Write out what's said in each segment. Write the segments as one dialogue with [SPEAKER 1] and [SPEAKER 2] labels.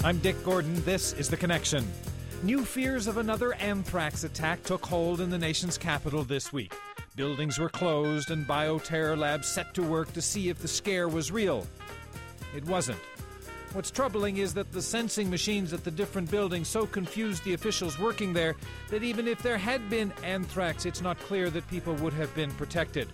[SPEAKER 1] I'm Dick Gordon. This is The Connection. New fears of another anthrax attack took hold in the nation's capital this week. Buildings were closed and bioterror labs set to work to see if the scare was real. It wasn't. What's troubling is that the sensing machines at the different buildings so confused the officials working there that even if there had been anthrax, it's not clear that people would have been protected.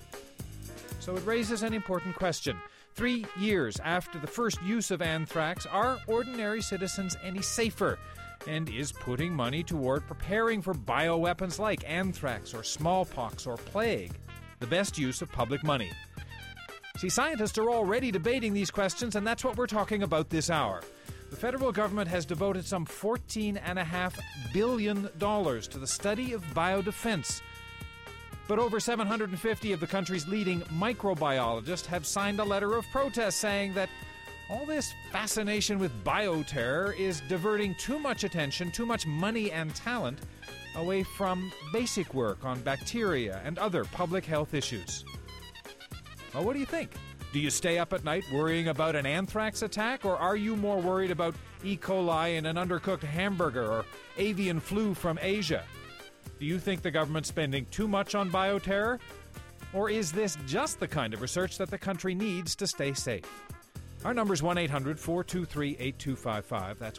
[SPEAKER 1] So it raises an important question. 3 years after the first use of anthrax, are ordinary citizens any safer? And is putting money toward preparing for bioweapons like anthrax or smallpox or plague the best use of public money? See, scientists are already debating these questions, and that's what we're talking about this hour. The federal government has devoted some $14.5 billion to the study of biodefense. But over 750 of the country's leading microbiologists have signed a letter of protest saying that all this fascination with bioterror is diverting too much attention, too much money and talent away from basic work on bacteria and other public health issues. Well, what do you think? Do you stay up at night worrying about an anthrax attack, or are you more worried about E. coli in an undercooked hamburger or avian flu from Asia? Do you think the government's spending too much on bioterror? Or is this just the kind of research that the country needs to stay safe? Our number is 1-800-423-8255. That's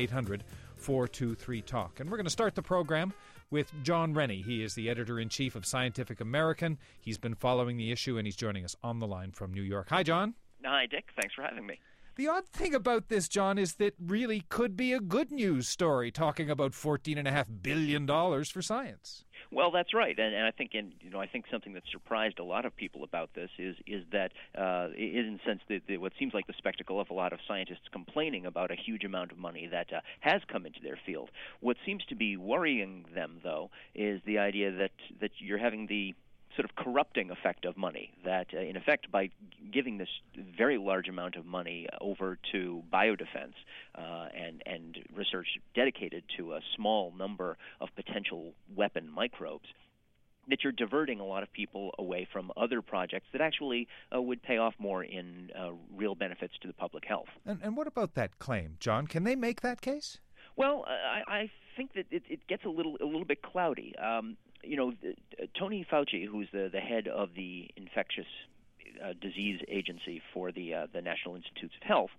[SPEAKER 1] 1-800-423-TALK. And we're going to start the program with John Rennie. He is the editor-in-chief of Scientific American. He's been following the issue, and he's joining us on the line from New York. Hi, John.
[SPEAKER 2] Hi, Dick. Thanks for having me.
[SPEAKER 1] The odd thing about this, John, is that really could be a good news story, talking about $14.5 billion for science.
[SPEAKER 2] Well, that's right, and I think, I think something that surprised a lot of people about this is that, in a sense, what seems like the spectacle of a lot of scientists complaining about a huge amount of money that has come into their field. What seems to be worrying them, though, is the idea that you're having the sort of corrupting effect of money, that in effect by giving this very large amount of money over to biodefense and research dedicated to a small number of potential weapon microbes, that you're diverting a lot of people away from other projects that actually would pay off more in real benefits to the public health.
[SPEAKER 1] And what about that claim, John? Can they make that case?
[SPEAKER 2] Well, I think that it gets a little bit cloudy. Tony Fauci, who's the head of the infectious disease agency for the National Institutes of Health,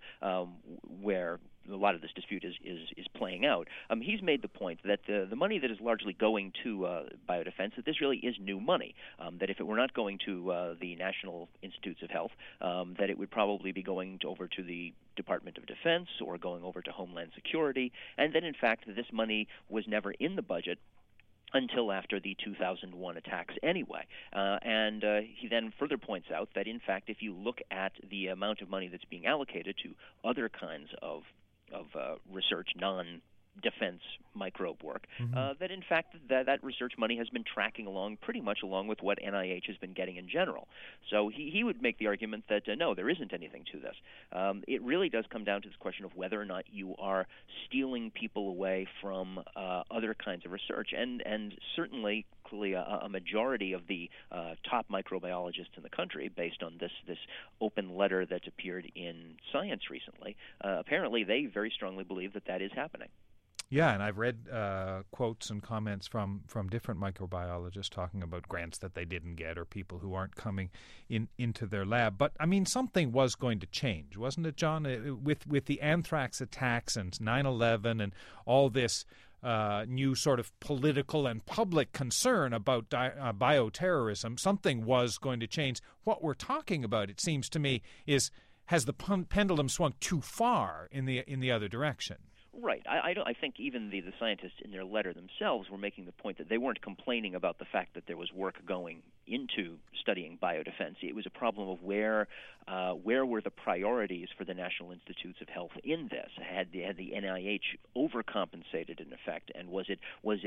[SPEAKER 2] where a lot of this dispute is playing out, he's made the point that the money that is largely going to biodefense, that this really is new money, that if it were not going to the National Institutes of Health, that it would probably be going over to the Department of Defense or going over to Homeland Security, and that in fact this money was never in the budget until after the 2001 attacks anyway. And he then further points out that, in fact, if you look at the amount of money that's being allocated to other kinds of research, non-defense microbe work, that, in fact, that research money has been tracking along pretty much along with what NIH has been getting in general. So he would make the argument that, no, there isn't anything to this. It really does come down to this question of whether or not you are stealing people away from other kinds of research. And certainly, clearly, a majority of the top microbiologists in the country, based on this open letter that appeared in Science recently, apparently they very strongly believe that is happening.
[SPEAKER 1] Yeah, and I've read quotes and comments from different microbiologists talking about grants that they didn't get or people who aren't coming into their lab. But, I mean, something was going to change, wasn't it, John? With the anthrax attacks and 9/11 and all this new sort of political and public concern about bioterrorism, something was going to change. What we're talking about, it seems to me, is has the pendulum swung too far in the other direction?
[SPEAKER 2] Right. I think even the scientists in their letter themselves were making the point that they weren't complaining about the fact that there was work going into studying biodefense. It was a problem of where were the priorities for the National Institutes of Health in this? Had the NIH overcompensated in effect, and was it with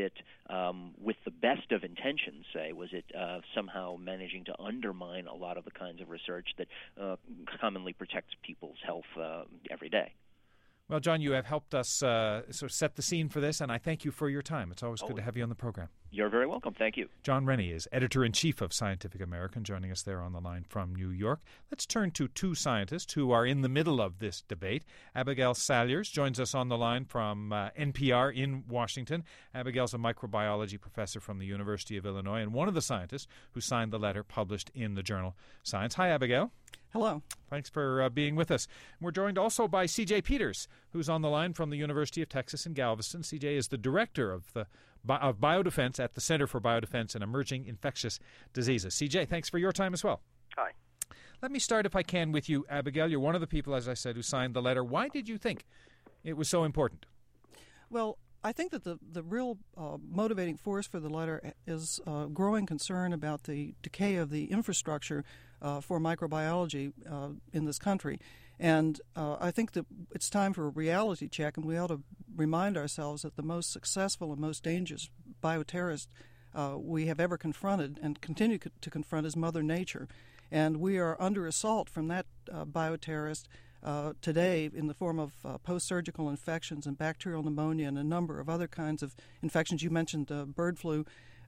[SPEAKER 2] the best of intentions? Say, was it somehow managing to undermine a lot of the kinds of research that commonly protects people's health every day?
[SPEAKER 1] Well, John, you have helped us sort of set the scene for this, and I thank you for your time. It's always good to have you on the program.
[SPEAKER 2] You're very welcome. Thank you.
[SPEAKER 1] John Rennie is editor-in-chief of Scientific American, joining us there on the line from New York. Let's turn to two scientists who are in the middle of this debate. Abigail Salyers joins us on the line from NPR in Washington. Abigail's a microbiology professor from the University of Illinois and one of the scientists who signed the letter published in the journal Science. Hi, Abigail.
[SPEAKER 3] Hello.
[SPEAKER 1] Thanks for being with us. We're joined also by C.J. Peters, who's on the line from the University of Texas in Galveston. C.J. is the director of biodefense at the Center for Biodefense and Emerging Infectious Diseases. C.J., thanks for your time as well.
[SPEAKER 4] Hi.
[SPEAKER 1] Let me start, if I can, with you, Abigail. You're one of the people, as I said, who signed the letter. Why did you think it was so important?
[SPEAKER 3] Well, I think that the real motivating force for the letter is growing concern about the decay of the infrastructure for microbiology in this country. And I think that it's time for a reality check, and we ought to remind ourselves that the most successful and most dangerous bioterrorist we have ever confronted and continue to confront is Mother Nature. And we are under assault from that bioterrorist today in the form of post-surgical infections and bacterial pneumonia and a number of other kinds of infections. You mentioned bird flu.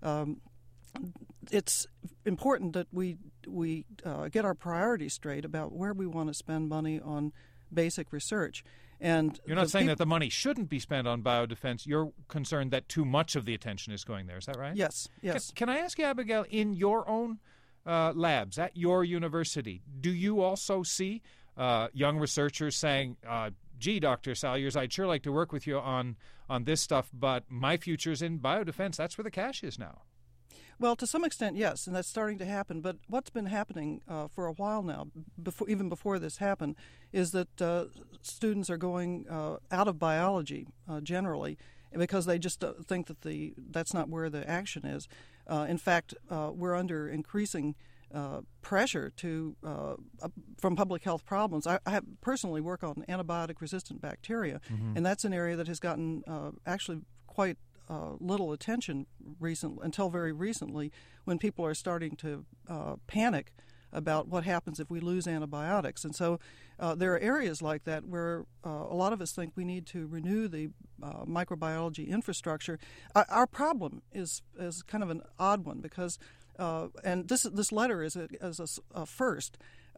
[SPEAKER 3] It's important that we get our priorities straight about where we want to spend money on basic research. And
[SPEAKER 1] you're not saying that the money shouldn't be spent on biodefense. You're concerned that too much of the attention is going there. Is that right?
[SPEAKER 3] Yes.
[SPEAKER 1] Can I ask you, Abigail, in your own labs at your university, do you also see young researchers saying, gee, Dr. Salyers, I'd sure like to work with you on this stuff, but my future's in biodefense. That's where the cash is now.
[SPEAKER 3] Well, to some extent, yes, and that's starting to happen. But what's been happening for a while now, even before this happened, is that students are going out of biology generally because they just think that that's not where the action is. In fact, we're under increasing pressure from public health problems. I have personally work on antibiotic-resistant bacteria, and that's an area that has gotten actually quite little attention until very recently, when people are starting to panic about what happens if we lose antibiotics. And so there are areas like that where a lot of us think we need to renew the microbiology infrastructure. Our problem is kind of an odd one because, and this letter is a first.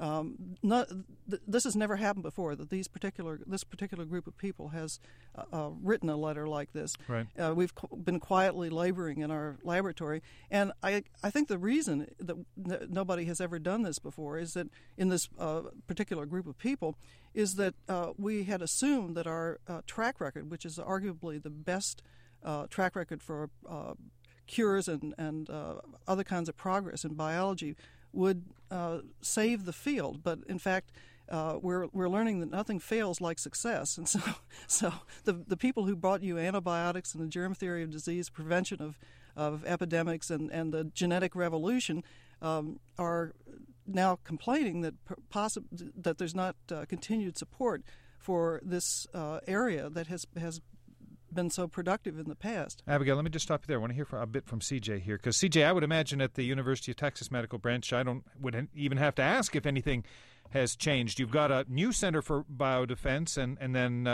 [SPEAKER 3] This has never happened before, that this particular group of people has written a letter like this.
[SPEAKER 1] Right.
[SPEAKER 3] We've been quietly laboring in our laboratory, and I think the reason that nobody has ever done this before is that in this particular group of people is that we had assumed that our track record, which is arguably the best track record for cures and other kinds of progress in biology, would save the field, but in fact, we're learning that nothing fails like success, and so the people who brought you antibiotics and the germ theory of disease, prevention of epidemics, and the genetic revolution are now complaining that that there's not continued support for this area that has been so productive in the past.
[SPEAKER 1] Abigail, let me just stop you there. I want to hear a bit from C.J. here, because C.J., I would imagine at the University of Texas Medical Branch, would even have to ask if anything has changed. You've got a new Center for Biodefense, and then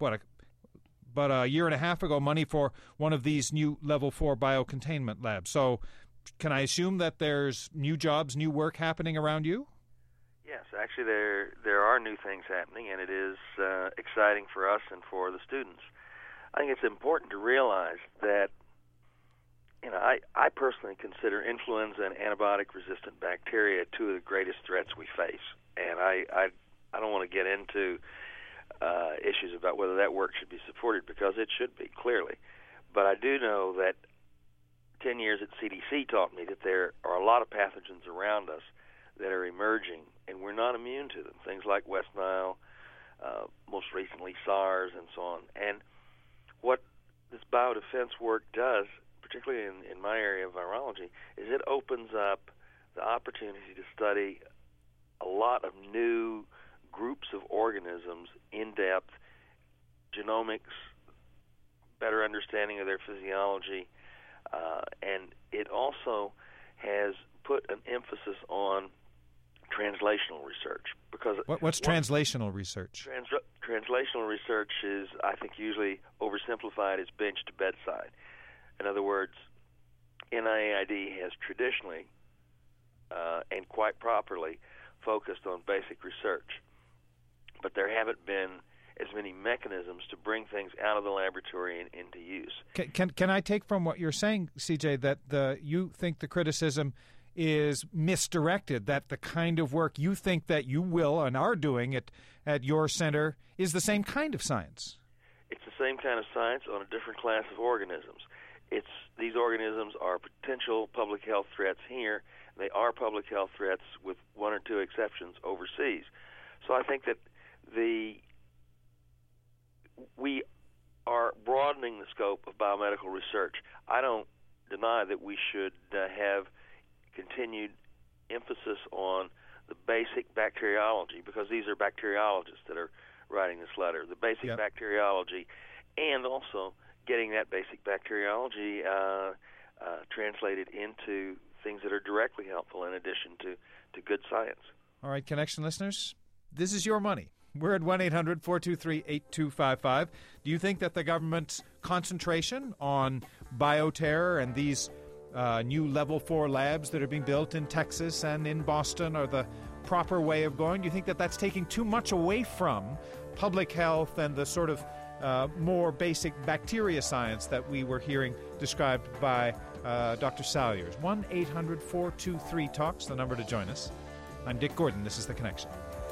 [SPEAKER 1] about a year and a half ago, money for one of these new Level 4 biocontainment labs. So can I assume that there's new jobs, new work happening around you?
[SPEAKER 4] Yes, actually there are new things happening, and it is exciting for us and for the students. I think it's important to realize that, I personally consider influenza and antibiotic-resistant bacteria two of the greatest threats we face. And I don't want to get into issues about whether that work should be supported, because it should be, clearly. But I do know that 10 years at CDC taught me that there are a lot of pathogens around us that are emerging, and we're not immune to them. Things like West Nile, most recently SARS, and so on. And what this biodefense work does, particularly in my area of virology, is it opens up the opportunity to study a lot of new groups of organisms in depth, genomics, better understanding of their physiology, and it also has put an emphasis on translational research. Because
[SPEAKER 1] what's translational research?
[SPEAKER 4] Translational research is, I think, usually oversimplified as bench to bedside. In other words, NIAID has traditionally and quite properly focused on basic research, but there haven't been as many mechanisms to bring things out of the laboratory and into use.
[SPEAKER 1] Can I take from what you're saying, CJ, that you think the criticism is misdirected, that the kind of work you think that you will and are doing at your center is the same kind of science?
[SPEAKER 4] It's the same kind of science on a different class of organisms. These organisms are potential public health threats here. They are public health threats with one or two exceptions overseas. So I think that we are broadening the scope of biomedical research. I don't deny that we should have continued emphasis on the basic bacteriology, because these are bacteriologists that are writing this letter, the basic bacteriology, and also getting that basic bacteriology translated into things that are directly helpful in addition to good science.
[SPEAKER 1] All right, Connection listeners, this is your money. We're at 1-800-423-8255. Do you think that the government's concentration on bioterror and these new Level 4 labs that are being built in Texas and in Boston are the proper way of going? Do you think that that's taking too much away from public health and the sort of more basic bacteria science that we were hearing described by Dr. Salyers? 1-800-423-TALKS, the number to join us. I'm Dick Gordon. This is The Connection.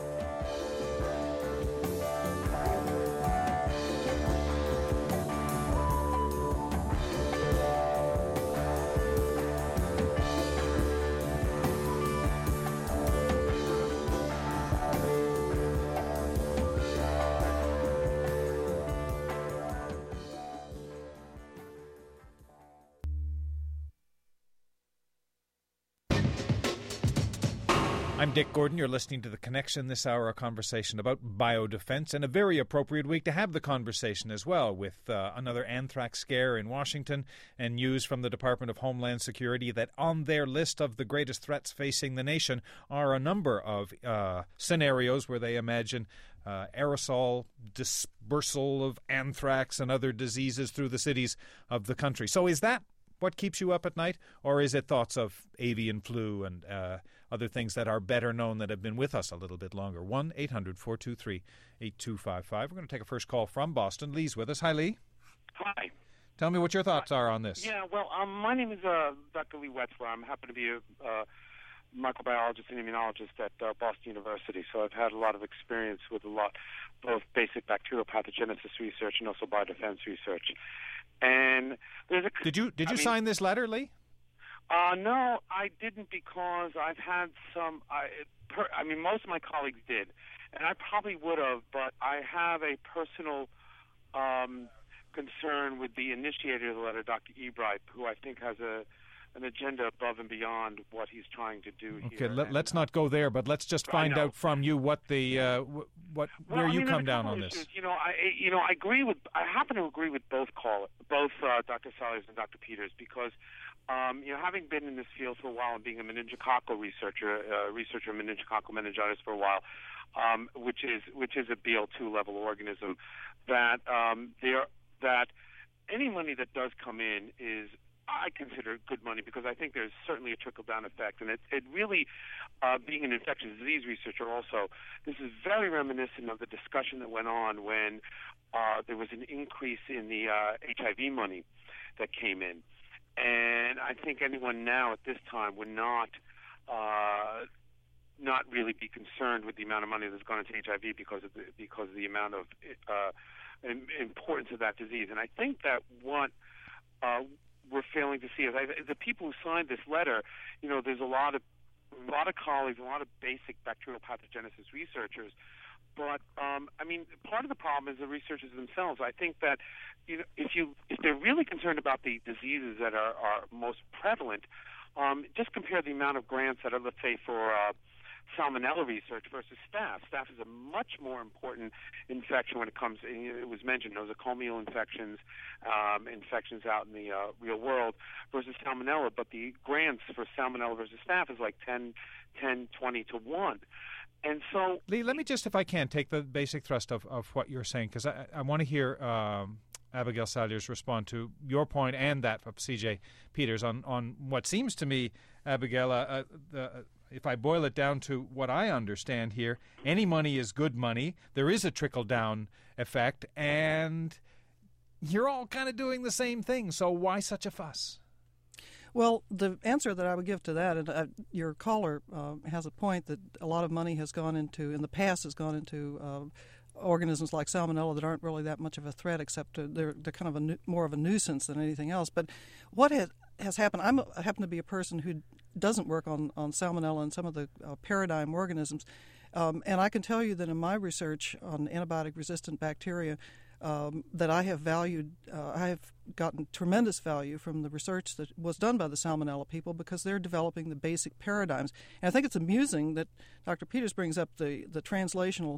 [SPEAKER 1] I'm Dick Gordon. You're listening to The Connection. This hour, a conversation about biodefense, and a very appropriate week to have the conversation as well, with another anthrax scare in Washington and news from the Department of Homeland Security that on their list of the greatest threats facing the nation are a number of scenarios where they imagine aerosol dispersal of anthrax and other diseases through the cities of the country. So is that what keeps you up at night, or is it thoughts of avian flu and other things that are better known that have been with us a little bit longer? 1-800-423-8255. We're going to take a first call from Boston. Lee's with us. Hi, Lee.
[SPEAKER 5] Hi.
[SPEAKER 1] Tell me what your thoughts are on this.
[SPEAKER 5] Yeah, well, my name is Dr. Lee Wetzler. I happen to be a microbiologist and immunologist at Boston University, so I've had a lot of experience with both basic bacterial pathogenesis research and also biodefense research. And there's a
[SPEAKER 1] Did you sign this letter, Lee?
[SPEAKER 5] No, I didn't, because I've had some. Most of my colleagues did, and I probably would have, but I have a personal concern with the initiator of the letter, Dr. Ebright, who I think has an agenda above and beyond what he's trying to do here.
[SPEAKER 1] Okay, let's not go there, but let's just find out from you what the where you come down on this.
[SPEAKER 5] Issues. I agree with. I happen to agree with both Dr. Salyers and Dr. Peters, because having been in this field for a while and being a meningococcal researcher in meningococcal meningitis for a while, which is a BL2 level organism, that any money that does come in is, I consider good money, because I think there's certainly a trickle-down effect. And it really, being an infectious disease researcher also, this is very reminiscent of the discussion that went on when there was an increase in the HIV money that came in. And I think anyone now at this time would not really be concerned with the amount of money that's gone into HIV because of the amount of importance of that disease. And I think that what we're failing to see is the people who signed this letter. There's a lot of colleagues, a lot of basic bacterial pathogenesis researchers. But part of the problem is the researchers themselves. I think that if they're really concerned about the diseases that are most prevalent, just compare the amount of grants that are, let's say, for salmonella research versus staph. Staph is a much more important infection when it comes. It was mentioned nosocomial infections, infections out in the real world, versus Salmonella, but the grants for Salmonella versus Staph is like 10, 20 to 1. And so,
[SPEAKER 1] Lee, let me just, if I can, take the basic thrust of what you're saying, because I want to hear Abigail Salyers respond to your point and that of C.J. Peters on what seems to me, Abigail, if I boil it down to what I understand here, any money is good money. There is a trickle-down effect, and you're all kind of doing the same thing, so why such a fuss?
[SPEAKER 3] Well, the answer that I would give to that, and your caller has a point, that a lot of money has gone into, in the past, has gone into organisms like Salmonella that aren't really that much of a threat, except they're kind of more of a nuisance than anything else. But what has happened, I happen to be a person who doesn't work on Salmonella and some of the paradigm organisms, and I can tell you that in my research on antibiotic-resistant bacteria, that I have valued, I have gotten tremendous value from the research that was done by the Salmonella people, because they're developing the basic paradigms. And I think it's amusing that Dr. Peters brings up the translational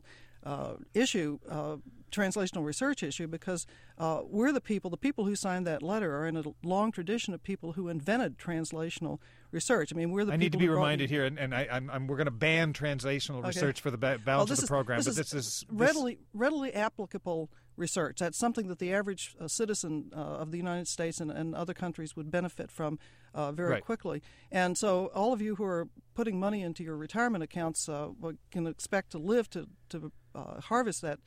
[SPEAKER 3] issue, translational research issue, because we're the people who signed that letter are in a long tradition of people who invented translational research. I mean, we're the
[SPEAKER 1] I
[SPEAKER 3] people
[SPEAKER 1] need to be
[SPEAKER 3] who
[SPEAKER 1] reminded here, and we're going to ban translational research for the balance of the program, but this is
[SPEAKER 3] readily applicable research. That's something that the average citizen of the United States and other countries would benefit from very quickly. And so all of you who are putting money into your retirement accounts can expect to live to harvest that,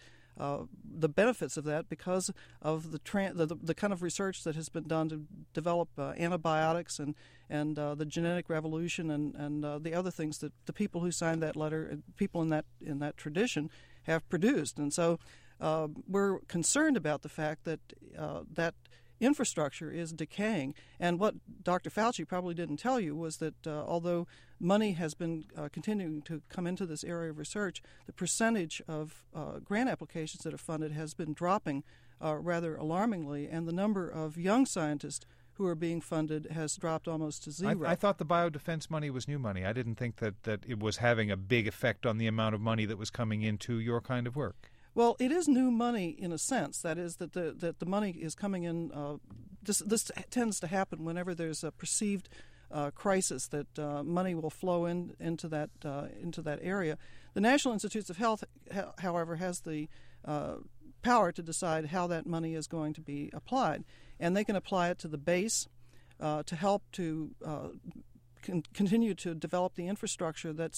[SPEAKER 3] the benefits of that, because of the kind of research that has been done to develop antibiotics and the genetic revolution and the other things that the people who signed that letter, people in that tradition, have produced. And so we're concerned about the fact that that infrastructure is decaying. And what Dr. Fauci probably didn't tell you was that although money has been continuing to come into this area of research, the percentage of grant applications that are funded has been dropping rather alarmingly, and the number of young scientists who are being funded has dropped almost to zero.
[SPEAKER 1] I thought the biodefense money was new money. I didn't think that it was having a big effect on the amount of money that was coming into your kind of work.
[SPEAKER 3] Well, it is new money in a sense. That is, that the money is coming in. This tends to happen whenever there's a perceived crisis, that money will flow into that area. The National Institutes of Health, however, has the power to decide how that money is going to be applied, and they can apply it to the base to help to continue to develop the infrastructure that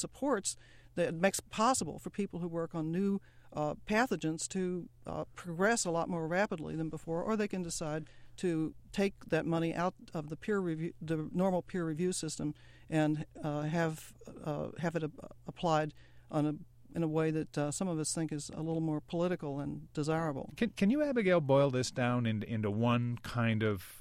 [SPEAKER 3] makes it possible for people who work on new pathogens to progress a lot more rapidly than before, or they can decide to take that money out of the normal peer review system and have it applied in a way that some of us think is a little more political and desirable.
[SPEAKER 1] Can you, Abigail, boil this down into one kind of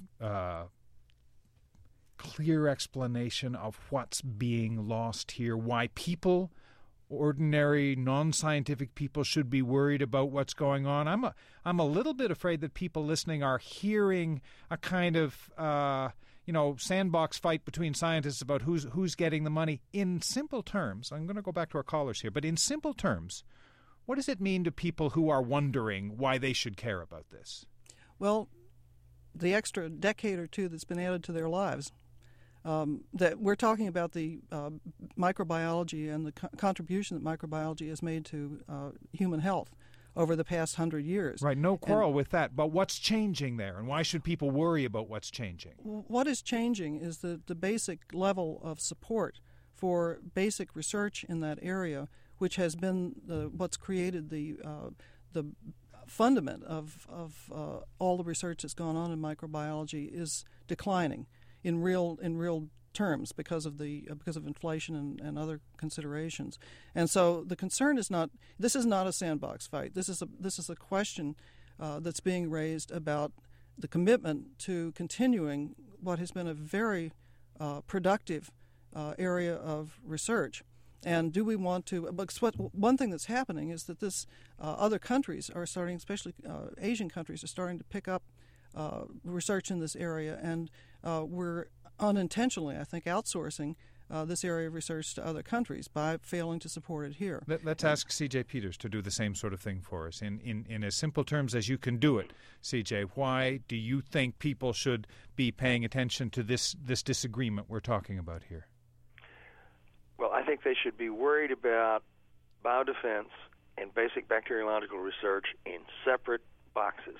[SPEAKER 1] clear explanation of what's being lost here? Why people, ordinary, non-scientific people, should be worried about what's going on? I'm a little bit afraid that people listening are hearing a kind of sandbox fight between scientists about who's getting the money. In simple terms, I'm going to go back to our callers here, but in simple terms, what does it mean to people who are wondering why they should care about this?
[SPEAKER 3] Well, the extra decade or two that's been added to their lives. That we're talking about the microbiology and the contribution that microbiology has made to human health over the past 100 years.
[SPEAKER 1] Right, no quarrel with that, but what's changing there, and why should people worry about what's changing?
[SPEAKER 3] What is changing is the basic level of support for basic research in that area, which has been what's created the fundament of all the research that's gone on in microbiology is declining in real terms because of inflation and other considerations. And so the concern is not, this is not a sandbox fight. This is a question that's being raised about the commitment to continuing what has been a very productive area of research. And do we want to? Because one thing that's happening is that other countries are starting, especially Asian countries, are starting to pick up research in this area, and we're unintentionally, I think, outsourcing this area of research to other countries by failing to support it here.
[SPEAKER 1] Let's ask C.J. Peters to do the same sort of thing for us. In as simple terms as you can do it, C.J., why do you think people should be paying attention to this disagreement we're talking about here?
[SPEAKER 4] Well, I think they should be worried about biodefense and basic bacteriological research in separate boxes.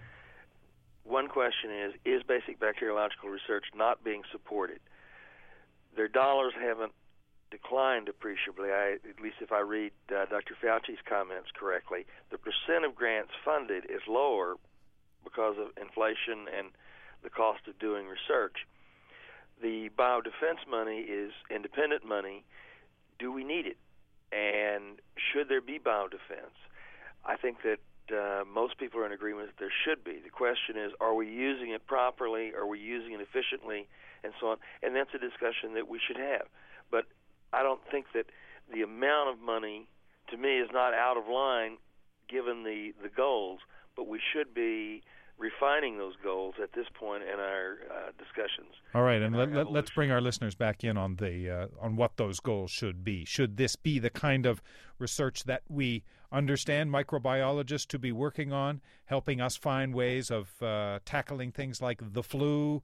[SPEAKER 4] One question is basic bacteriological research not being supported? Their dollars haven't declined appreciably, at least if I read Dr. Fauci's comments correctly. The percent of grants funded is lower because of inflation and the cost of doing research. The biodefense money is independent money. Do we need it? And should there be biodefense? I think that most people are in agreement that there should be. The question is, are we using it properly? Are we using it efficiently? And so on. And that's a discussion that we should have. But I don't think that the amount of money, to me, is not out of line given the goals, but we should be refining those goals at this point in our discussions.
[SPEAKER 1] All right, and let's bring our listeners back in on on what those goals should be. Should this be the kind of research that we understand microbiologists to be working on, helping us find ways of tackling things like the flu,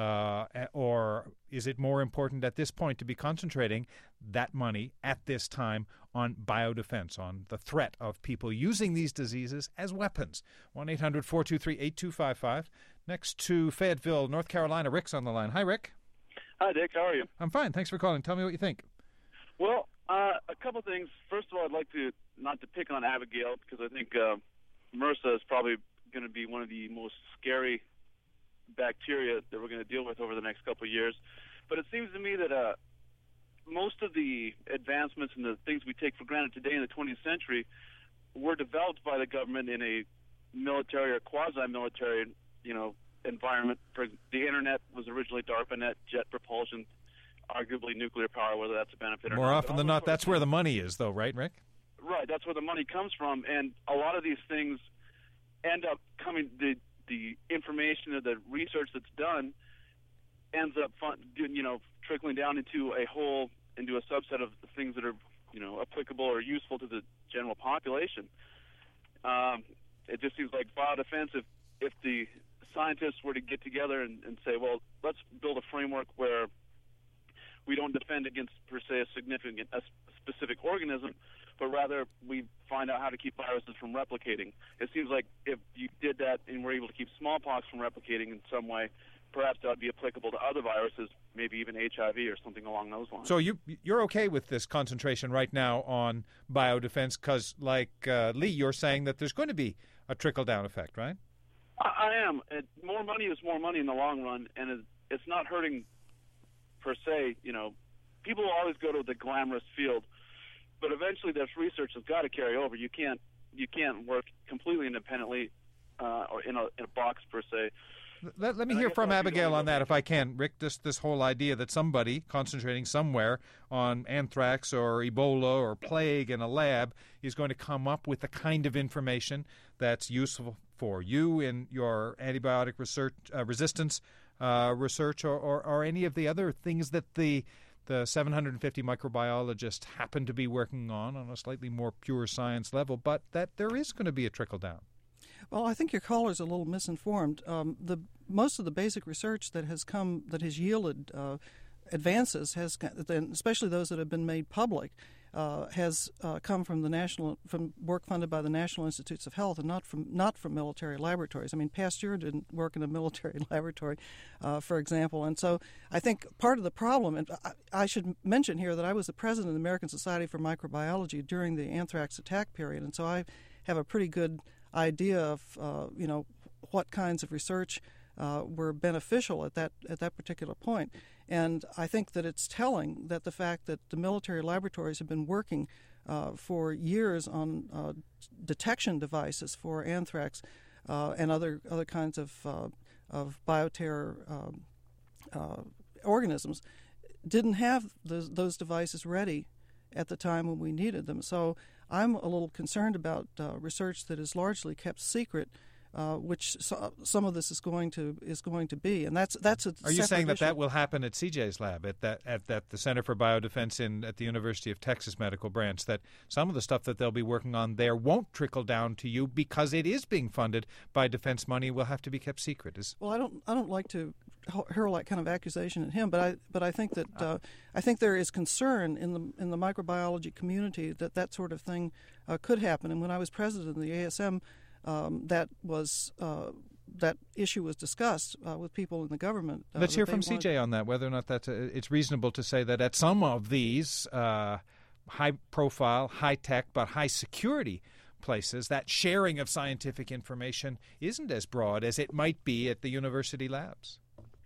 [SPEAKER 1] or is it more important at this point to be concentrating that money at this time on biodefense, on the threat of people using these diseases as weapons? 1-800-423-8255. Next to Fayetteville, North Carolina, Rick's on the line. Hi, Rick.
[SPEAKER 6] Hi, Dick. How are you?
[SPEAKER 1] I'm fine. Thanks for calling. Tell me what you think.
[SPEAKER 6] Well, a couple things. First of all, I'd like to not to pick on Abigail because I think MRSA is probably going to be one of the most scary bacteria that we're going to deal with over the next couple of years. But it seems to me that most of the advancements and the things we take for granted today in the 20th century were developed by the government in a military or quasi-military, environment. The internet was originally DARPANet, jet propulsion, arguably nuclear power, whether that's a benefit or not.
[SPEAKER 1] More often than not, that's where the money is, though, right, Rick?
[SPEAKER 6] Right, that's where the money comes from, and a lot of these things end up coming. The information or the research that's done ends up trickling down into a subset of the things that are applicable or useful to the general population. It just seems like biodefense, if the scientists were to get together and say, well, let's build a framework where we don't defend against per se a specific organism, but rather we find out how to keep viruses from replicating. It seems like if you did that and were able to keep smallpox from replicating in some way, perhaps that would be applicable to other viruses, maybe even HIV or something along those lines.
[SPEAKER 1] So you're okay with this concentration right now on biodefense because, like Lee, you're saying that there's going to be a trickle-down effect, right?
[SPEAKER 6] I am. More money is more money in the long run, and it's not hurting per se. People always go to the glamorous field, but eventually this research has got to carry over. You can't work completely independently or in a box per se.
[SPEAKER 1] Let me hear from Abigail on that, if I can. Rick, this whole idea that somebody concentrating somewhere on anthrax or Ebola or plague in a lab is going to come up with the kind of information that's useful for you in your antibiotic research, resistance research, or any of the other things that the 750 microbiologists happen to be working on a slightly more pure science level, but that there is going to be a trickle-down.
[SPEAKER 3] Well, I think your caller's a little misinformed. Most of the basic research that has yielded advances, especially those that have been made public, has come from work funded by the National Institutes of Health and not from military laboratories. I mean, Pasteur didn't work in a military laboratory, for example. And so I think part of the problem, and I should mention here that I was the president of the American Society for Microbiology during the anthrax attack period, and so I have a pretty good idea of what kinds of research were beneficial at that particular point. And I think that it's telling that the fact that the military laboratories have been working for years on detection devices for anthrax and other kinds of bioterror organisms didn't have those devices ready at the time when we needed them. So I'm a little concerned about research that is largely kept secret which some of this is going to be, and that's a.
[SPEAKER 1] Are you saying
[SPEAKER 3] issue.
[SPEAKER 1] that will happen at CJ's lab at the Center for Biodefense at the University of Texas Medical Branch? That some of the stuff that they'll be working on there won't trickle down to you because it is being funded by defense money. Will have to be kept secret.
[SPEAKER 3] Well, I don't like to hurl that kind of accusation at him, but I think that I think there is concern in the microbiology community that sort of thing could happen. And when I was president of the ASM. That issue was discussed with people in the government.
[SPEAKER 1] Let's hear from CJ on that, whether or not it's reasonable to say that at some of these high-profile, high-tech, but high-security places, that sharing of scientific information isn't as broad as it might be at the university labs.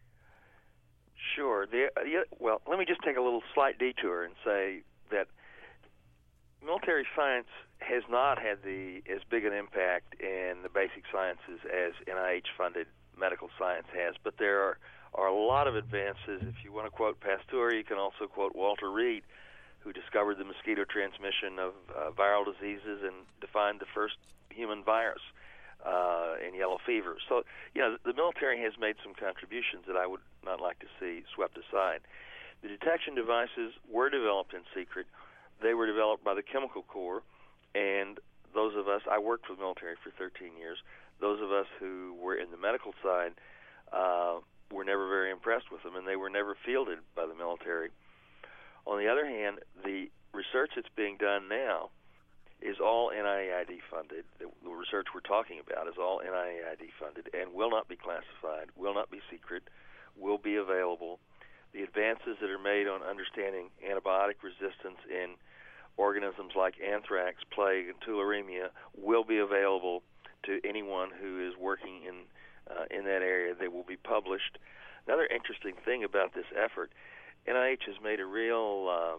[SPEAKER 4] Sure. Well, let me just take a little slight detour and say that military science has not had as big an impact in the basic sciences as NIH-funded medical science has, but there are a lot of advances. If you want to quote Pasteur, you can also quote Walter Reed, who discovered the mosquito transmission of viral diseases and defined the first human virus in yellow fever. So, the military has made some contributions that I would not like to see swept aside. The detection devices were developed in secret. They were developed by the Chemical Corps, and those of us, I worked for the military for 13 years, those of us who were in the medical side were never very impressed with them, and they were never fielded by the military. On the other hand, the research that's being done now is all NIAID funded. The research we're talking about is all NIAID funded and will not be classified, will not be secret, will be available. The advances that are made on understanding antibiotic resistance in organisms like anthrax, plague, and tularemia will be available to anyone who is working in that area. They will be published. Another interesting thing about this effort, NIH has made a really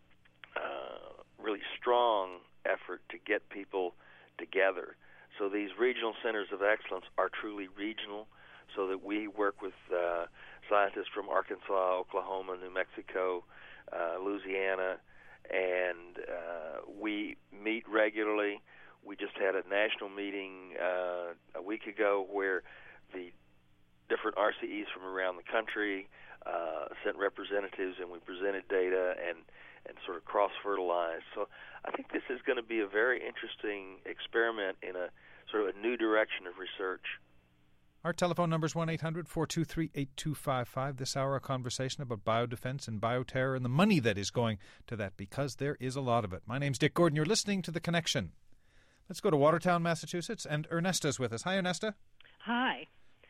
[SPEAKER 4] strong effort to get people together. So these regional centers of excellence are truly regional, so that we work with scientists from Arkansas, Oklahoma, New Mexico, Louisiana, and we meet regularly. We just had a national meeting a week ago where the different RCEs from around the country sent representatives, and we presented data and sort of cross-fertilized. So I think this is going to be a very interesting experiment in a sort of a new direction of research.
[SPEAKER 1] Our telephone number is 1-800-423-8255. This hour, a conversation about biodefense and bioterror and the money that is going to that, because there is a lot of it. My name's Dick Gordon. You're listening to The Connection. Let's go to Watertown, Massachusetts, and Ernesta's with us. Hi, Ernesta.
[SPEAKER 7] Hi.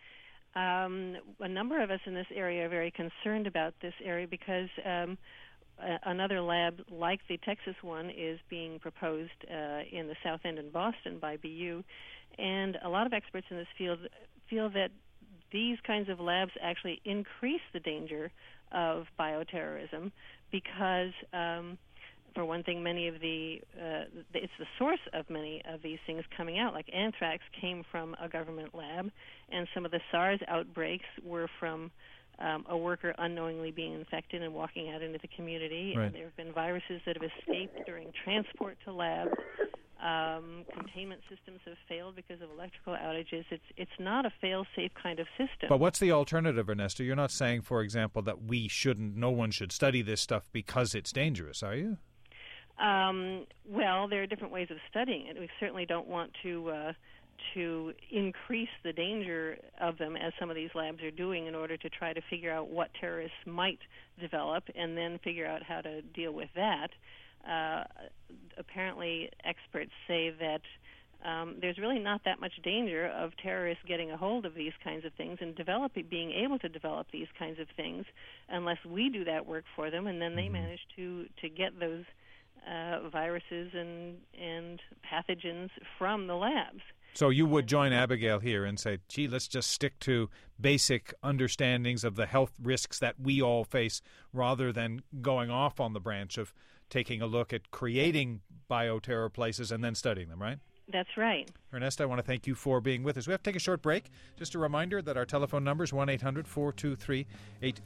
[SPEAKER 7] A number of us in this area are very concerned about this area because another lab like the Texas one is being proposed in the South End in Boston by BU, and a lot of experts in this field feel that these kinds of labs actually increase the danger of bioterrorism because, for one thing, many of it's the source of many of these things coming out. Like anthrax came from a government lab, and some of the SARS outbreaks were from a worker unknowingly being infected and walking out into the community.
[SPEAKER 1] Right.
[SPEAKER 7] And there have been viruses that have escaped during transport to labs. Containment systems have failed because of electrical outages. It's not a fail-safe kind of system.
[SPEAKER 1] But what's the alternative, Ernesto? You're not saying, for example, that no one should study this stuff because it's dangerous, are you?
[SPEAKER 7] Well, there are different ways of studying it. We certainly don't want to increase the danger of them, as some of these labs are doing, in order to try to figure out what terrorists might develop and then figure out how to deal with that. Apparently, experts say that there's really not that much danger of terrorists getting a hold of these kinds of things and being able to develop these kinds of things, unless we do that work for them, and then they manage to get those viruses and pathogens from the labs.
[SPEAKER 1] So you would join Abigail here and say, gee, let's just stick to basic understandings of the health risks that we all face, rather than going off on the branch of taking a look at creating bioterror places and then studying them, right?
[SPEAKER 7] That's right.
[SPEAKER 1] Ernesta, I want to thank you for being with us. We have to take a short break. Just a reminder that our telephone number is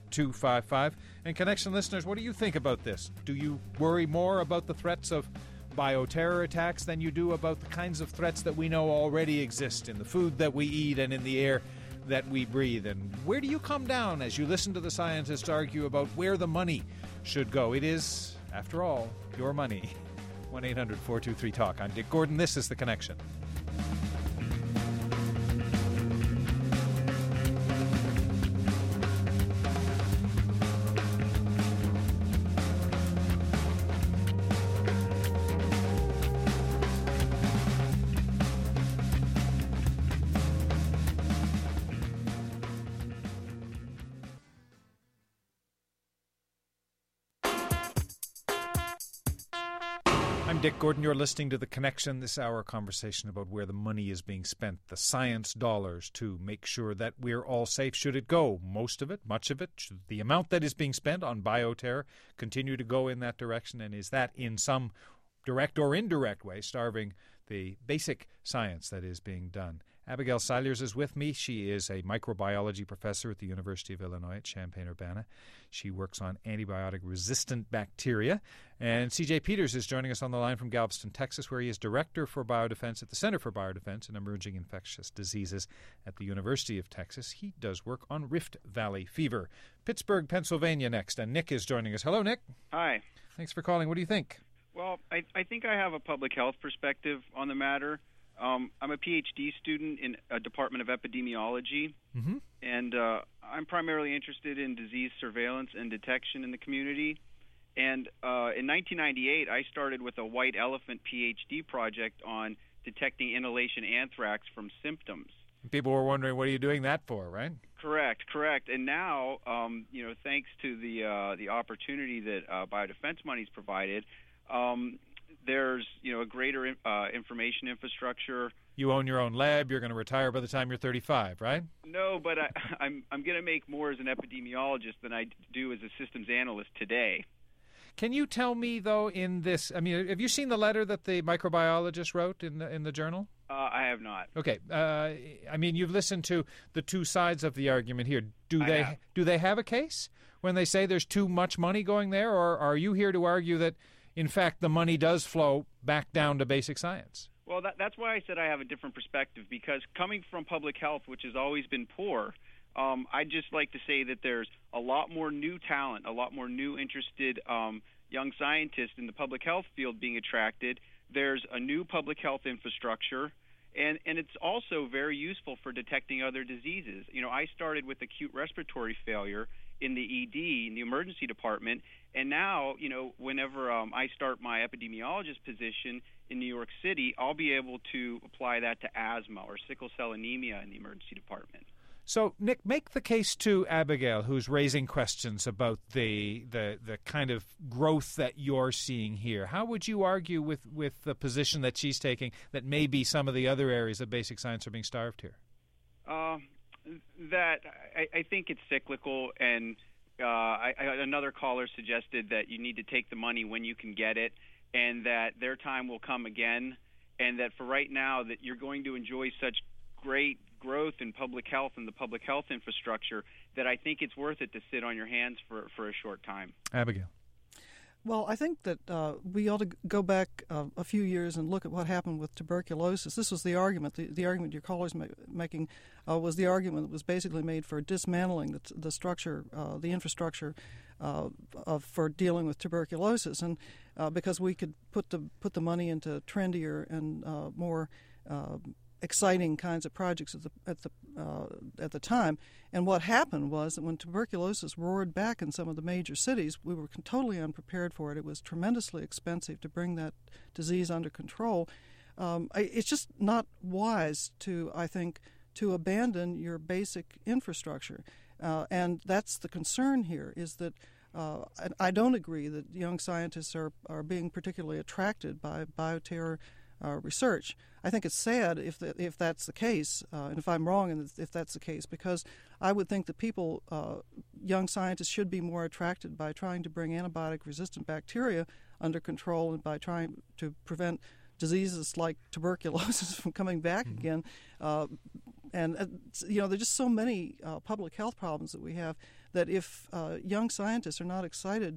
[SPEAKER 1] 1-800-423-8255. And Connection listeners, what do you think about this? Do you worry more about the threats of bioterror attacks than you do about the kinds of threats that we know already exist in the food that we eat and in the air that we breathe. And where do you come down as you listen to the scientists argue about where the money should go? It is, after all, your money. 1-800-423-TALK. I'm Dick Gordon. This is The Connection. I'm Dick Gordon. You're listening to The Connection. This hour conversation about where the money is being spent, the science dollars to make sure that we're all safe. Should it go, most of it, much of it, should the amount that is being spent on bioterror continue to go in that direction? And is that in some direct or indirect way starving the basic science that is being done? Abigail Salyers is with me. She is a microbiology professor at the University of Illinois at Champaign-Urbana. She works on antibiotic-resistant bacteria. And C.J. Peters is joining us on the line from Galveston, Texas, where he is Director for Biodefense at the Center for Biodefense and Emerging Infectious Diseases at the University of Texas. He does work on Rift Valley fever. Pittsburgh, Pennsylvania next, and Nick is joining us. Hello, Nick.
[SPEAKER 8] Hi.
[SPEAKER 1] Thanks for calling. What do you think?
[SPEAKER 8] Well, I think I have a public health perspective on the matter. I'm a PhD student in a Department of Epidemiology, and I'm primarily interested in disease surveillance and detection in the community. And in 1998, I started with a white elephant PhD project on detecting inhalation anthrax from symptoms.
[SPEAKER 1] People were wondering, what are you doing that for, right?
[SPEAKER 8] Correct. And now, thanks to the opportunity that biodefense money's provided, there's a greater information infrastructure.
[SPEAKER 1] You own your own lab. You're going to retire by the time you're 35, right?
[SPEAKER 8] No, but I'm going to make more as an epidemiologist than I do as a systems analyst today.
[SPEAKER 1] Can you tell me, though, in this, have you seen the letter that the microbiologist wrote in the journal?
[SPEAKER 8] I have not.
[SPEAKER 1] Okay. You've listened to the two sides of the argument here. Do they have a case when they say there's too much money going there, or are you here to argue that, in fact, the money does flow back down to basic science?
[SPEAKER 8] Well, that's why I said I have a different perspective, because coming from public health, which has always been poor, I'd just like to say that there's a lot more new talent, a lot more new interested young scientists in the public health field being attracted. There's a new public health infrastructure, and it's also very useful for detecting other diseases. I started with acute respiratory failure in the ED, in the emergency department, and now, whenever I start my epidemiologist position in New York City, I'll be able to apply that to asthma or sickle cell anemia in the emergency department.
[SPEAKER 1] So, Nick, make the case to Abigail, who's raising questions about the kind of growth that you're seeing here. How would you argue with the position that she's taking that maybe some of the other areas of basic science are being starved here?
[SPEAKER 8] That I think it's cyclical, and another caller suggested that you need to take the money when you can get it, and that their time will come again, and that for right now that you're going to enjoy such great growth in public health and the public health infrastructure that I think it's worth it to sit on your hands for a short time.
[SPEAKER 1] Abigail.
[SPEAKER 3] Well, I think that we ought to go back a few years and look at what happened with tuberculosis. This was the argument. The argument your caller's making was the argument that was basically made for dismantling the structure, the infrastructure for dealing with tuberculosis, and because we could put the money into trendier and more exciting kinds of projects at the time. And what happened was that when tuberculosis roared back in some of the major cities, we were totally unprepared for it. It was tremendously expensive to bring that disease under control. It's just not wise I think, to abandon your basic infrastructure. And that's the concern here, is that I don't agree that young scientists are being particularly attracted by bioterror research. I think it's sad if that's the case, and if I'm wrong, and if that's the case, because I would think that young scientists should be more attracted by trying to bring antibiotic-resistant bacteria under control and by trying to prevent diseases like tuberculosis from coming back again. And there's just so many public health problems that we have that if young scientists are not excited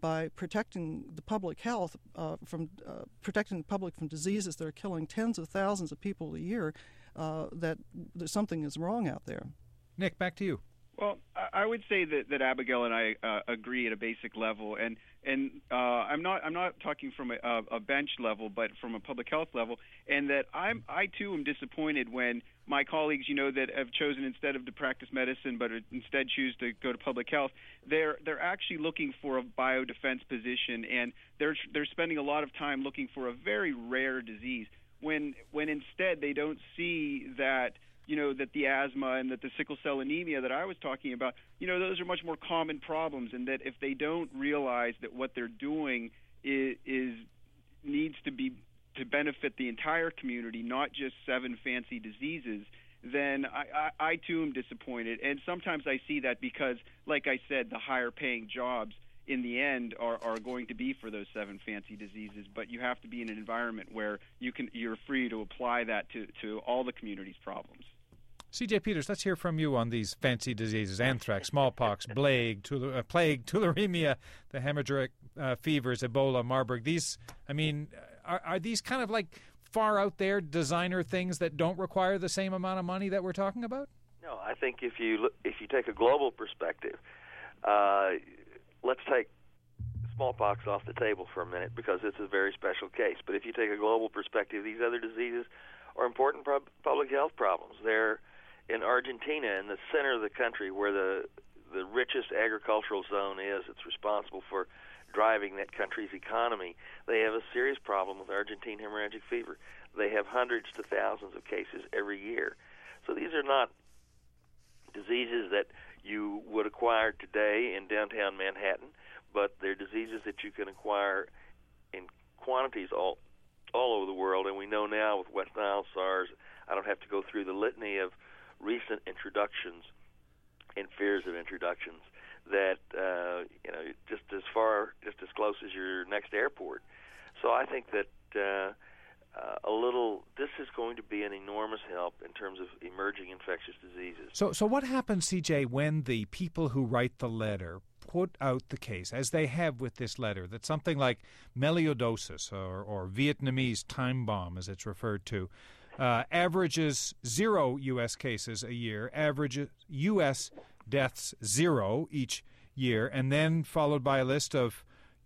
[SPEAKER 3] by protecting the public health from protecting the public from diseases that are killing tens of thousands of people a year, that something is wrong out there.
[SPEAKER 1] Nick, back to you.
[SPEAKER 8] Well, I would say that Abigail and I agree at a basic level, and I'm not talking from a bench level, but from a public health level, and that I too am disappointed when my colleagues, that have chosen instead of to practice medicine, but instead choose to go to public health, they're actually looking for a biodefense position, and they're spending a lot of time looking for a very rare disease when instead they don't see that. That the asthma and that the sickle cell anemia that I was talking about, those are much more common problems, and that if they don't realize that what they're doing needs to benefit the entire community, not just 7 fancy diseases, then I too am disappointed. And sometimes I see that because, like I said, the higher paying jobs in the end are going to be for those 7 fancy diseases, but you have to be in an environment where you're free to apply that to all the community's problems.
[SPEAKER 1] C.J. Peters, let's hear from you on these fancy diseases: anthrax, smallpox, plague, tularemia, the hemorrhagic fevers, Ebola, Marburg. These, are these kind of like far out there designer things that don't require the same amount of money that we're talking about?
[SPEAKER 4] No, I think if you take a global perspective, let's take smallpox off the table for a minute because it's a very special case. But if you take a global perspective, these other diseases are important public health problems. They're in Argentina, in the center of the country, where the richest agricultural zone is. It's responsible for driving that country's economy. They have a serious problem with Argentine hemorrhagic fever. They have hundreds to thousands of cases every year. So these are not diseases that you would acquire today in downtown Manhattan, but they're diseases that you can acquire in quantities all over the world. And we know now with West Nile, SARS, I don't have to go through the litany of recent introductions and fears of introductions that just as close as your next airport. So I think that this is going to be an enormous help in terms of emerging infectious diseases.
[SPEAKER 1] So what happens, CJ, when the people who write the letter put out the case, as they have with this letter, that something like melioidosis or Vietnamese time bomb, as it's referred to, averages 0 U.S. cases a year, averages U.S. deaths 0 each year, and then followed by a list of,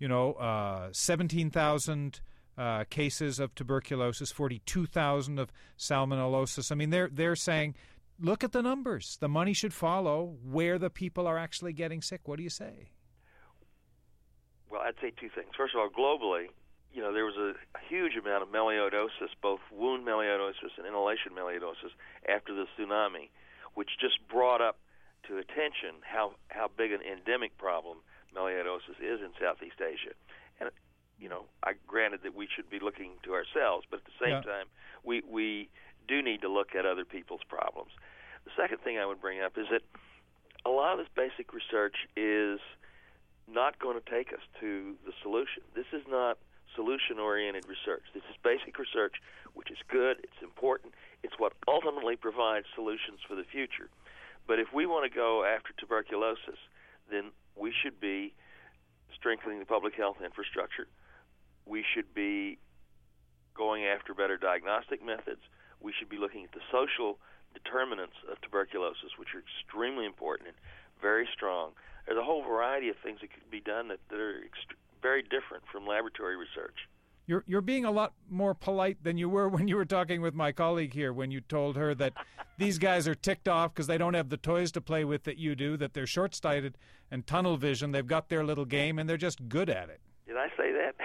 [SPEAKER 1] 17,000 cases of tuberculosis, 42,000 of salmonellosis. They're saying, look at the numbers. The money should follow where the people are actually getting sick. What do you say?
[SPEAKER 4] Well, I'd say 2 things. First of all, globally, there was a huge amount of melioidosis, both wound melioidosis and inhalation melioidosis, after the tsunami, which just brought up to attention how big an endemic problem melioidosis is in Southeast Asia. And, I granted that we should be looking to ourselves, but at the same time, we do need to look at other people's problems. The second thing I would bring up is that a lot of this basic research is not going to take us to the solution. This is not solution-oriented research. This is basic research, which is good, it's important, it's what ultimately provides solutions for the future. But if we want to go after tuberculosis, then we should be strengthening the public health infrastructure. We should be going after better diagnostic methods. We should be looking at the social determinants of tuberculosis, which are extremely important and very strong. There's a whole variety of things that could be done that are very different from laboratory research.
[SPEAKER 1] You're being a lot more polite than you were when you were talking with my colleague here, when you told her that these guys are ticked off because they don't have the toys to play with that you do, that they're short-sighted and tunnel vision. They've got their little game, and they're just good at it.
[SPEAKER 4] Did I say that?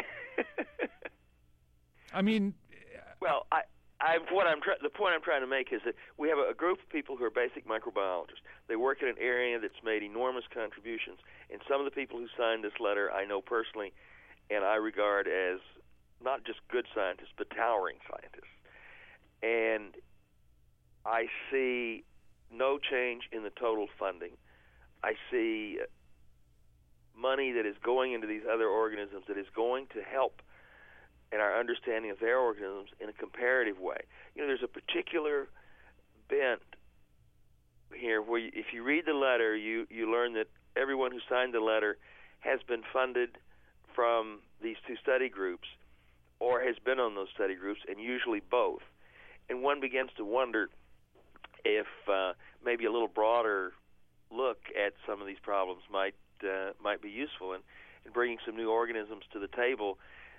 [SPEAKER 4] Well, the point I'm trying to make is that we have a group of people who are basic microbiologists. They work in an area that's made enormous contributions, and some of the people who signed this letter I know personally, and I regard as not just good scientists, but towering scientists. And I see no change in the total funding. I see money that is going into these other organisms that is going to help in our understanding of their organisms in a comparative way. There's a particular bent here where if you read the letter, you learn that everyone who signed the letter has been funded from these two study groups or has been on those study groups, and usually both. And one begins to wonder if maybe a little broader look at some of these problems might be useful in bringing some new organisms to the table.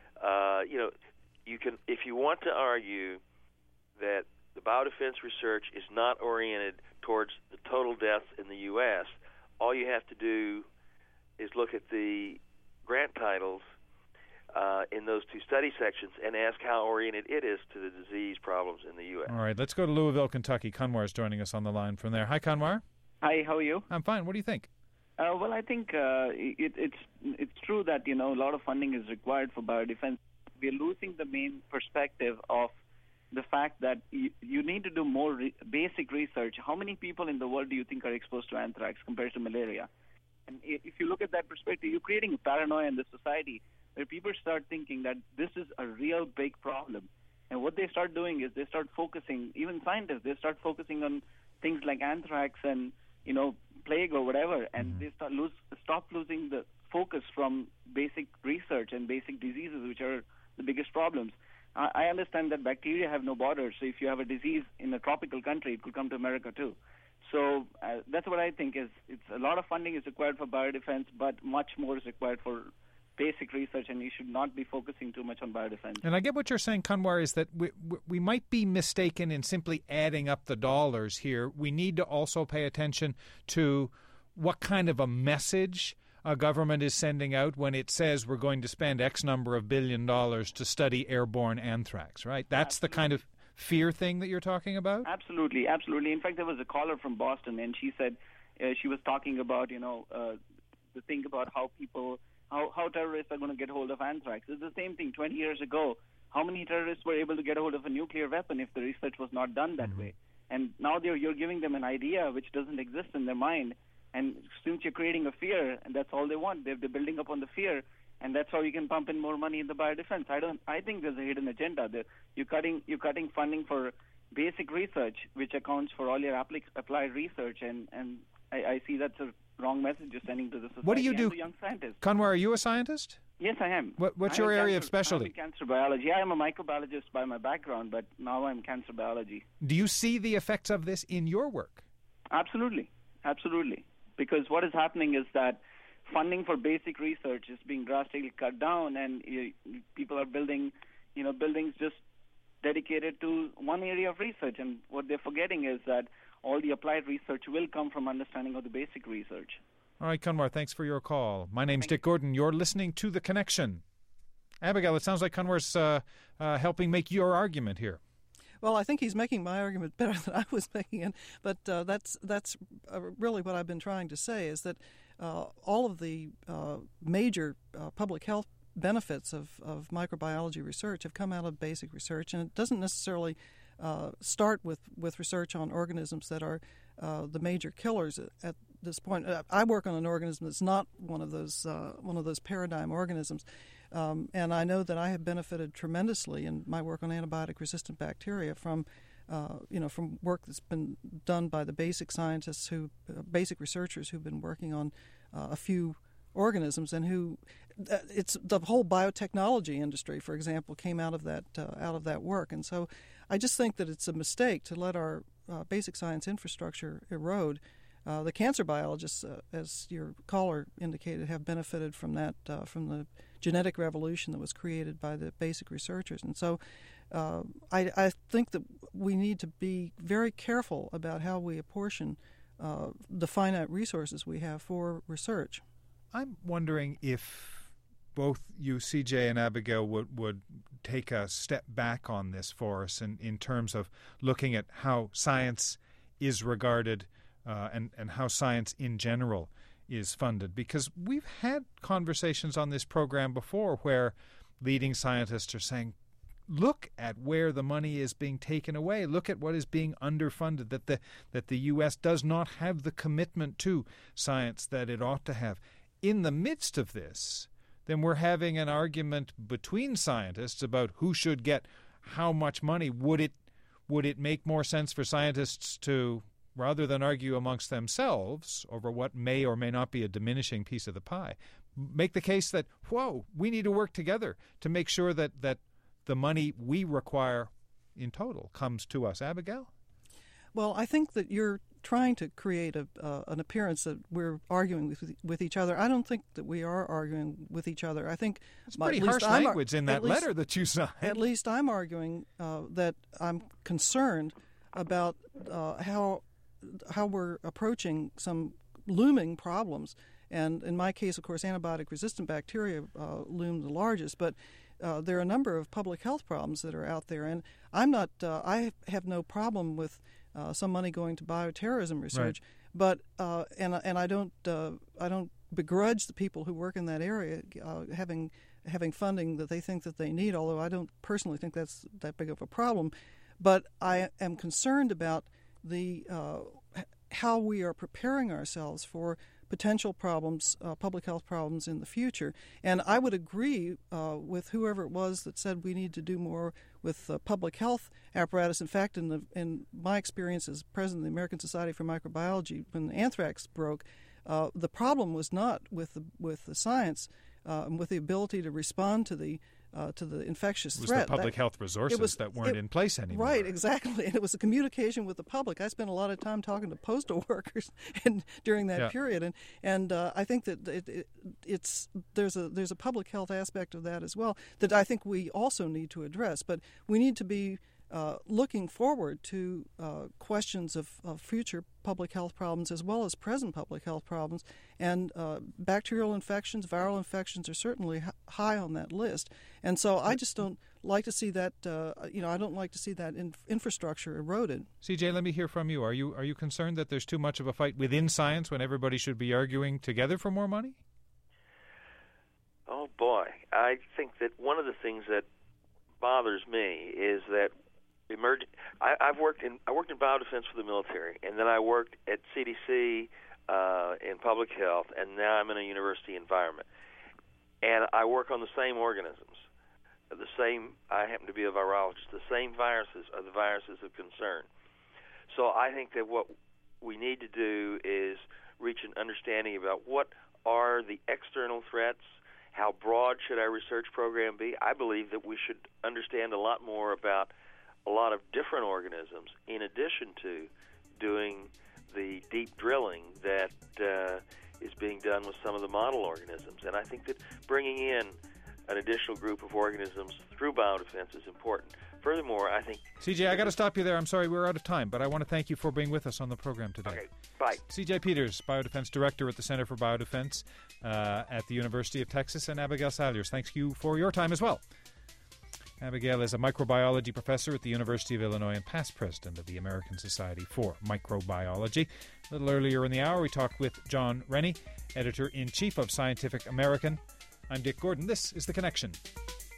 [SPEAKER 4] You can, if you want to argue that the biodefense research is not oriented towards the total deaths in the U.S., all you have to do is look at the grant titles in those two study sections and ask how oriented it is to the disease problems in the U.S.
[SPEAKER 1] All right, let's go to Louisville, Kentucky. Kanwar is joining us on the line from there. Hi, Kanwar.
[SPEAKER 9] Hi, how are you?
[SPEAKER 1] I'm fine. What do you think?
[SPEAKER 9] Well, I think it's true that a lot of funding is required for biodefense. We're losing the main perspective of the fact that you need to do more basic research. How many people in the world do you think are exposed to anthrax compared to malaria? And if you look at that perspective, you're creating a paranoia in the society where people start thinking that this is a real big problem. And what they start doing is they start focusing, even scientists, they start focusing on things like anthrax and, plague or whatever, and they stop losing the focus from basic research and basic diseases, which are the biggest problems. I understand that bacteria have no borders, so if you have a disease in a tropical country, it could come to America too. So that's what I think is it's a lot of funding is required for biodefense, but much more is required for basic research, and you should not be focusing too much on biodefense.
[SPEAKER 1] And I get what you're saying, Kanwar, is that we might be mistaken in simply adding up the dollars here. We need to also pay attention to what kind of a message a government is sending out when it says we're going to spend X number of $1 billion to study airborne anthrax, right? That's the kind of fear thing that you're talking about?
[SPEAKER 9] Absolutely, absolutely. In fact, there was a caller from Boston, and she said she was talking about, the thing about how terrorists are going to get hold of anthrax. It's the same thing 20 years ago. How many terrorists were able to get hold of a nuclear weapon if the research was not done that way? And now you're giving them an idea which doesn't exist in their mind. And since you're creating a fear, and that's all they want, they're building up on the fear, and that's how you can pump in more money in the biodefense. I think there's a hidden agenda there. You're cutting funding for basic research, which accounts for all your applied research, and I see that's a wrong message you're sending to the society.
[SPEAKER 1] What do you do?
[SPEAKER 9] And to young scientists.
[SPEAKER 1] Kanwar, are you a scientist?
[SPEAKER 9] Yes, I am.
[SPEAKER 1] What's your area of specialty?
[SPEAKER 9] I'm in cancer biology. I am a microbiologist by my background, but now I'm cancer biology.
[SPEAKER 1] Do you see the effects of this in your work?
[SPEAKER 9] Absolutely. Absolutely. Because what is happening is that funding for basic research is being drastically cut down, and people are building, buildings just dedicated to one area of research. And what they're forgetting is that all the applied research will come from understanding of the basic research.
[SPEAKER 1] All right, Kanwar, thanks for your call. My name's Dick Gordon. You're listening to The Connection. Abigail, it sounds like Kanwar's helping make your argument here.
[SPEAKER 3] Well, I think he's making my argument better than I was making it, but that's really what I've been trying to say, is that all of the major public health benefits of microbiology research have come out of basic research, and it doesn't necessarily start with research on organisms that are the major killers at this point. I work on an organism that's not one of those paradigm organisms. And I know that I have benefited tremendously in my work on antibiotic-resistant bacteria from work that's been done by the basic scientists basic researchers who've been working on a few organisms, and it's the whole biotechnology industry, for example, came out of that work. And so I just think that it's a mistake to let our basic science infrastructure erode. The cancer biologists, as your caller indicated, have benefited from that, from the genetic revolution that was created by the basic researchers. And so I think that we need to be very careful about how we apportion the finite resources we have for research.
[SPEAKER 1] I'm wondering if both you, CJ, and Abigail would take a step back on this for us in terms of looking at how science is regarded and how science in general is funded. Because we've had conversations on this program before where leading scientists are saying, look at where the money is being taken away. Look at what is being underfunded, that the U.S. does not have the commitment to science that it ought to have. In the midst of this, then we're having an argument between scientists about who should get how much money. Would it make more sense for scientists to rather than argue amongst themselves over what may or may not be a diminishing piece of the pie, make the case that, whoa, we need to work together to make sure that the money we require in total comes to us. Abigail?
[SPEAKER 3] Well, I think that you're trying to create an appearance that we're arguing with each other. I don't think that we are arguing with each other. I think
[SPEAKER 1] it's pretty harsh language in that letter that you signed.
[SPEAKER 3] At least I'm arguing that I'm concerned about how we're approaching some looming problems. And in my case, of course, antibiotic-resistant bacteria loom the largest, but there are a number of public health problems that are out there. And I have no problem with some money going to bioterrorism research, right. But and I don't begrudge the people who work in that area having funding that they think that they need. Although I don't personally think that's that big of a problem, but I am concerned about the how we are preparing ourselves for potential problems, public health problems in the future. And I would agree with whoever it was that said we need to do more with public health apparatus. In fact, in my experience as president of the American Society for Microbiology, when anthrax broke, the problem was not with the science, with the ability to respond to the infectious threat.
[SPEAKER 1] It was the public health resources that weren't in place anymore.
[SPEAKER 3] Right, exactly. And it was the communication with the public. I spent a lot of time talking to postal workers during that period, and I think that there's a public health aspect of that as well that I think we also need to address. But we need to be looking forward to questions of future public health problems as well as present public health problems. And bacterial infections, viral infections are certainly high on that list. And so I just don't like to see that, I don't like to see that infrastructure eroded.
[SPEAKER 1] CJ, let me hear from you. Are you concerned that there's too much of a fight within science when everybody should be arguing together for more money?
[SPEAKER 4] Oh, boy. I think that one of the things that bothers me is that I worked in biodefense for the military, and then I worked at CDC in public health, and now I'm in a university environment. And I work on the same organisms. I happen to be a virologist. The same viruses are the viruses of concern. So I think that what we need to do is reach an understanding about what are the external threats, how broad should our research program be. I believe that we should understand a lot more about a lot of different organisms in addition to doing the deep drilling that is being done with some of the model organisms. And I think that bringing in an additional group of organisms through biodefense is important. Furthermore, I think...
[SPEAKER 1] CJ, I got to stop you there. I'm sorry we're out of time, but I want to thank you for being with us on the program today.
[SPEAKER 4] Okay, bye.
[SPEAKER 1] CJ Peters, Biodefense Director at the Center for Biodefense at the University of Texas, and Abigail Salyers, thanks you for your time as well. Abigail is a microbiology professor at the University of Illinois and past president of the American Society for Microbiology. A little earlier in the hour, we talked with John Rennie, editor-in-chief of Scientific American. I'm Dick Gordon. This is The Connection.